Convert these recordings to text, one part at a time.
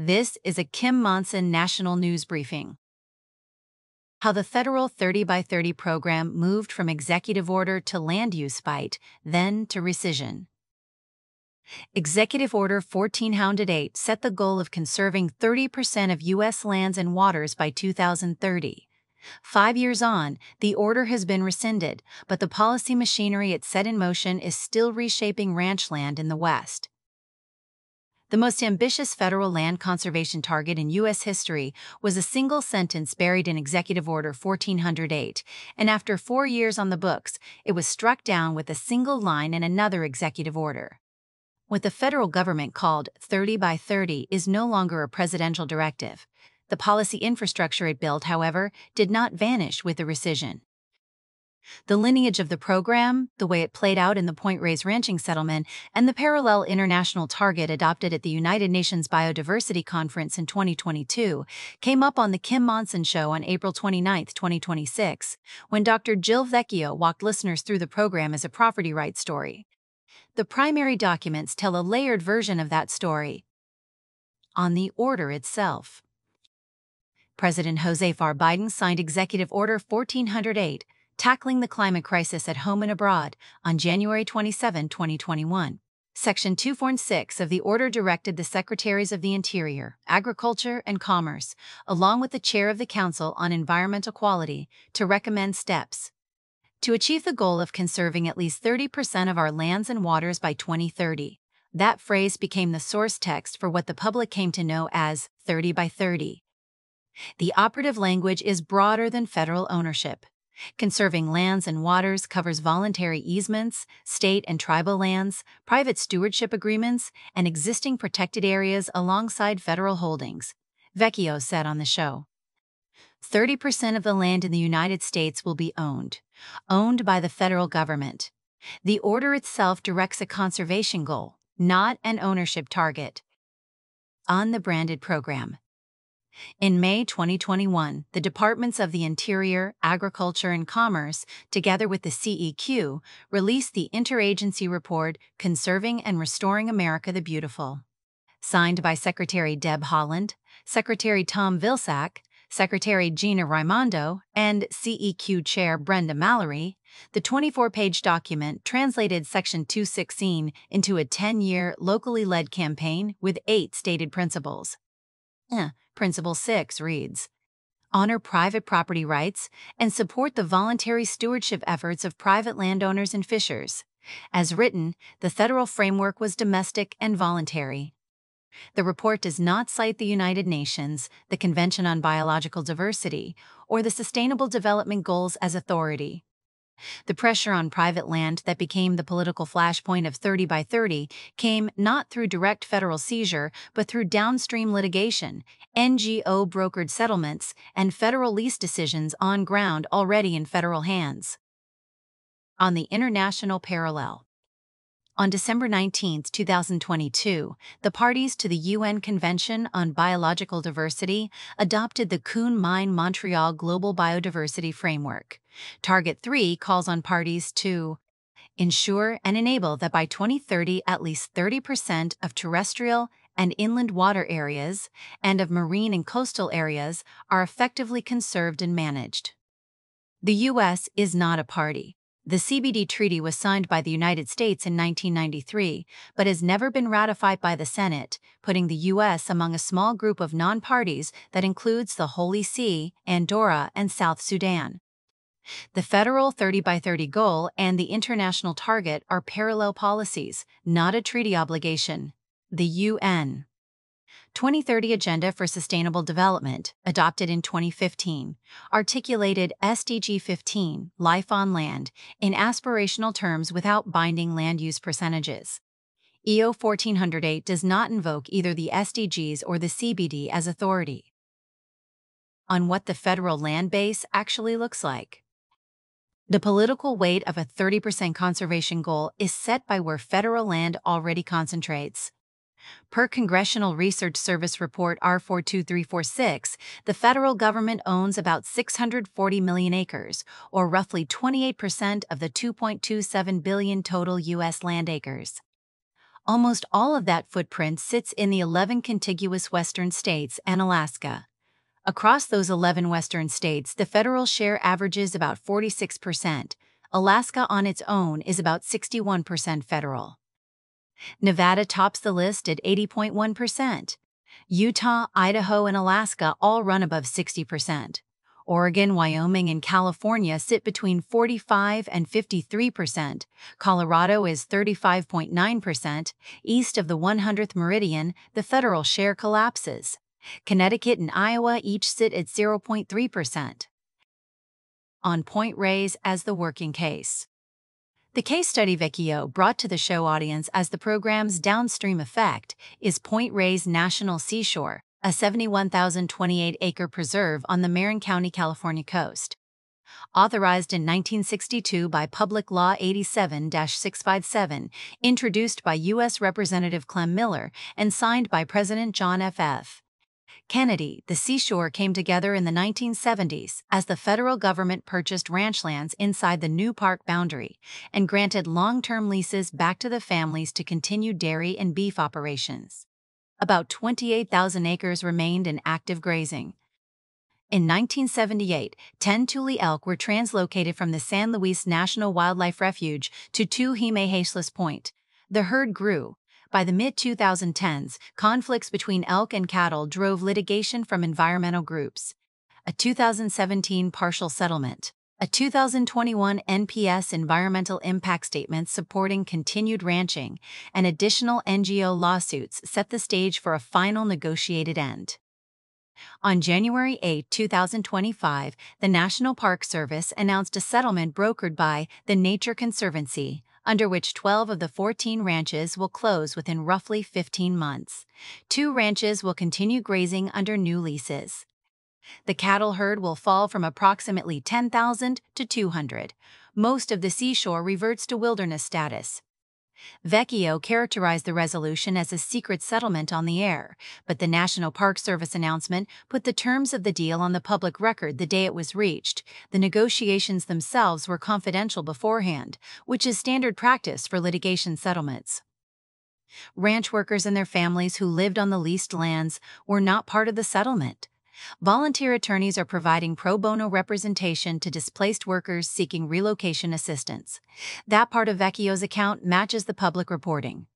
This is a Kim Monson National News Briefing. How the federal 30 by 30 program moved from executive order to land use fight, then to rescission. Executive Order 1408 set the goal of conserving 30% of U.S. lands and waters by 2030. 5 years on, the order has been rescinded, but the policy machinery it set in motion is still reshaping ranch land in the West. The most ambitious federal land conservation target in U.S. history was a single sentence buried in Executive Order 1408, and after 4 years on the books, it was struck down with a single line in another executive order. What the federal government called 30 by 30 is no longer a presidential directive. The policy infrastructure it built, however, did not vanish with the rescission. The lineage of the program, the way it played out in the Point Reyes ranching settlement, and the parallel international target adopted at the United Nations Biodiversity Conference in 2022 came up on The Kim Monson Show on April 29, 2026, when Dr. Jill Vecchio walked listeners through the program as a property rights story. The primary documents tell a layered version of that story. On the order itself, President Jose F. Biden signed Executive Order 1408, Tackling the Climate Crisis at Home and Abroad, on January 27, 2021. Section 246 of the order directed the Secretaries of the Interior, Agriculture, and Commerce, along with the Chair of the Council on Environmental Quality, to recommend steps to achieve the goal of conserving at least 30% of our lands and waters by 2030. That phrase became the source text for what the public came to know as 30 by 30. The operative language is broader than federal ownership. Conserving lands and waters covers voluntary easements, state and tribal lands, private stewardship agreements, and existing protected areas alongside federal holdings, Vecchio said on the show. 30% of the land in the United States will be owned by the federal government. The order itself directs a conservation goal, not an ownership target. On the branded program. In May 2021, the Departments of the Interior, Agriculture, and Commerce, together with the CEQ, released the interagency report Conserving and Restoring America the Beautiful. Signed by Secretary Deb Haaland, Secretary Tom Vilsack, Secretary Gina Raimondo, and CEQ Chair Brenda Mallory, the 24-page document translated Section 216 into a 10-year, locally led campaign with 8 stated principles. Principle 6 reads, honor private property rights and support the voluntary stewardship efforts of private landowners and fishers. As written, the federal framework was domestic and voluntary. The report does not cite the United Nations, the Convention on Biological Diversity, or the Sustainable Development Goals as authority. The pressure on private land that became the political flashpoint of 30 by 30 came not through direct federal seizure, but through downstream litigation, NGO-brokered settlements, and federal lease decisions on ground already in federal hands. On the international parallel. On December 19, 2022, the parties to the UN Convention on Biological Diversity adopted the Coon-Mine-Montreal Global Biodiversity Framework. Target 3 calls on parties to ensure and enable that by 2030 at least 30% of terrestrial and inland water areas and of marine and coastal areas are effectively conserved and managed. The U.S. is not a party. The CBD Treaty was signed by the United States in 1993, but has never been ratified by the Senate, putting the U.S. among a small group of non-parties that includes the Holy See, Andorra, and South Sudan. The federal 30 by 30 goal and the international target are parallel policies, not a treaty obligation. The UN 2030 Agenda for Sustainable Development, adopted in 2015, articulated SDG 15, Life on Land, in aspirational terms without binding land use percentages. EO 1408 does not invoke either the SDGs or the CBD as authority. On what the federal land base actually looks like. The political weight of a 30% conservation goal is set by where federal land already concentrates. Per Congressional Research Service Report R42346, the federal government owns about 640 million acres, or roughly 28% of the 2.27 billion total U.S. land acres. Almost all of that footprint sits in the 11 contiguous western states and Alaska. Across those 11 western states, the federal share averages about 46%. Alaska on its own is about 61% federal. Nevada tops the list at 80.1%. Utah, Idaho, and Alaska all run above 60%. Oregon, Wyoming, and California sit between 45 and 53%. Colorado is 35.9%. East of the 100th meridian, the federal share collapses. Connecticut and Iowa each sit at 0.3%. On Point Reyes as the working case. The case study Vecchio brought to the show audience as the program's downstream effect is Point Reyes National Seashore, a 71,028-acre preserve on the Marin County, California coast. Authorized in 1962 by Public Law 87-657, introduced by U.S. Representative Clem Miller, and signed by President John F. Kennedy, the seashore came together in the 1970s as the federal government purchased ranch lands inside the new park boundary and granted long-term leases back to the families to continue dairy and beef operations. About 28,000 acres remained in active grazing. In 1978, 10 Tule elk were translocated from the San Luis National Wildlife Refuge to Tuhimehaislas Point. The herd grew. By the mid-2010s, conflicts between elk and cattle drove litigation from environmental groups. A 2017 partial settlement, a 2021 NPS environmental impact statement supporting continued ranching, and additional NGO lawsuits set the stage for a final negotiated end. On January 8, 2025, the National Park Service announced a settlement brokered by the Nature Conservancy, under which 12 of the 14 ranches will close within roughly 15 months. 2 ranches will continue grazing under new leases. The cattle herd will fall from approximately 10,000 to 200. Most of the seashore reverts to wilderness status. Vecchio characterized the resolution as a secret settlement on the air, but the National Park Service announcement put the terms of the deal on the public record the day it was reached. The negotiations themselves were confidential beforehand, which is standard practice for litigation settlements. Ranch workers and their families who lived on the leased lands were not part of the settlement. Volunteer attorneys are providing pro bono representation to displaced workers seeking relocation assistance. That part of Vecchio's account matches the public reporting.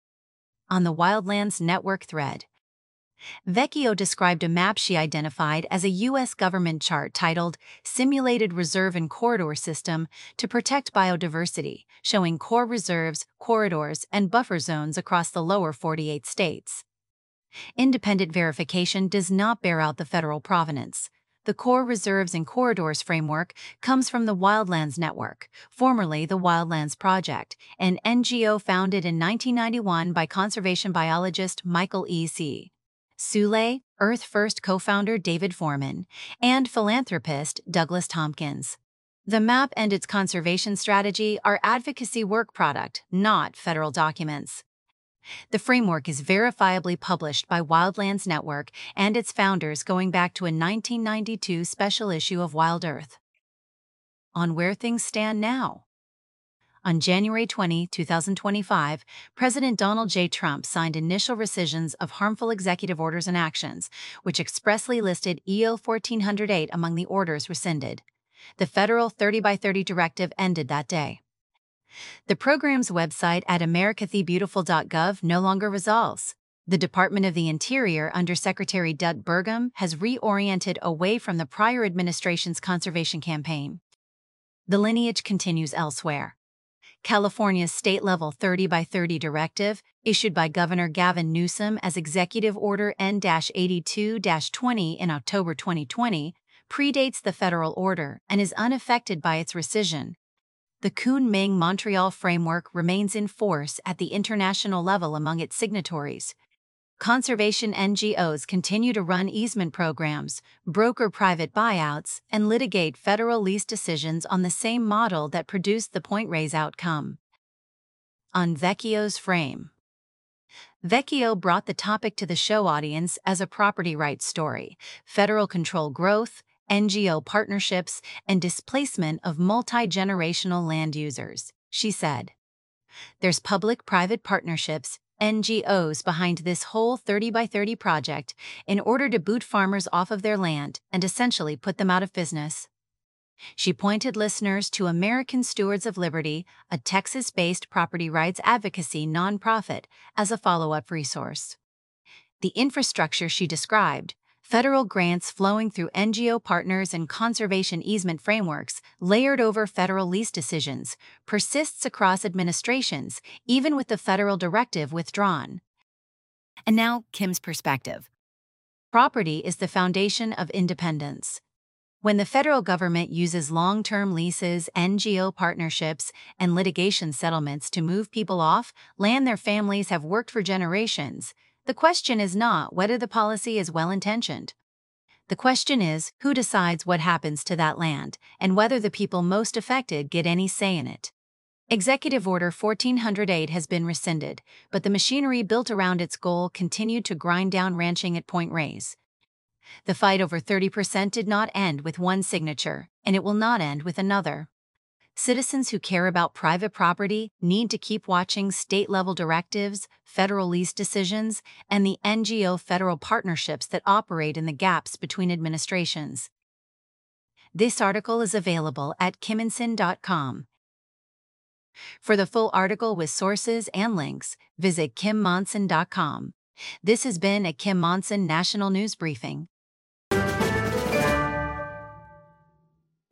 On the Wildlands Network thread, Vecchio described a map she identified as a U.S. government chart titled Simulated Reserve and Corridor System to Protect Biodiversity, showing core reserves, corridors, and buffer zones across the lower 48 states. Independent verification does not bear out the federal provenance. The Core Reserves and Corridors framework comes from the Wildlands Network, formerly the Wildlands Project, an NGO founded in 1991 by conservation biologist Michael E.C. Sule, Earth First co-founder David Foreman, and philanthropist Douglas Tompkins. The map and its conservation strategy are advocacy work product, not federal documents. The framework is verifiably published by Wildlands Network and its founders going back to a 1992 special issue of Wild Earth. On where things stand now. On January 20, 2025, President Donald J. Trump signed initial rescissions of harmful executive orders and actions, which expressly listed EO 1408 among the orders rescinded. The federal 30x30 directive ended that day. The program's website at americathebeautiful.gov no longer resolves. The Department of the Interior under Secretary Dut Burgum has reoriented away from the prior administration's conservation campaign. The lineage continues elsewhere. California's state-level 30x30 directive, issued by Governor Gavin Newsom as Executive Order N-82-20 in October 2020, predates the federal order and is unaffected by its rescission. The Kunming-Montreal framework remains in force at the international level among its signatories. Conservation NGOs continue to run easement programs, broker private buyouts, and litigate federal lease decisions on the same model that produced the Point Reyes outcome. On Vecchio's frame. Vecchio brought the topic to the show audience as a property rights story, federal control growth, NGO partnerships, and displacement of multi-generational land users. She said, "There's public-private partnerships, NGOs behind this whole 30 by 30 project in order to boot farmers off of their land and essentially put them out of business. She pointed listeners to American Stewards of Liberty, a Texas-based property rights advocacy nonprofit, as a follow-up resource. The infrastructure she described, federal grants flowing through NGO partners and conservation easement frameworks layered over federal lease decisions, persists across administrations, even with the federal directive withdrawn. And now, Kim's perspective. Property is the foundation of independence. When the federal government uses long-term leases, NGO partnerships, and litigation settlements to move people off land their families have worked for generations, the question is not whether the policy is well-intentioned. The question is who decides what happens to that land and whether the people most affected get any say in it. Executive Order 1408 has been rescinded, but the machinery built around its goal continued to grind down ranching at Point Reyes. The fight over 30% did not end with one signature, and it will not end with another. Citizens who care about private property need to keep watching state-level directives, federal lease decisions, and the NGO federal partnerships that operate in the gaps between administrations. This article is available at kimmonson.com. For the full article with sources and links, visit kimmonson.com. This has been a Kim Monson National News Briefing.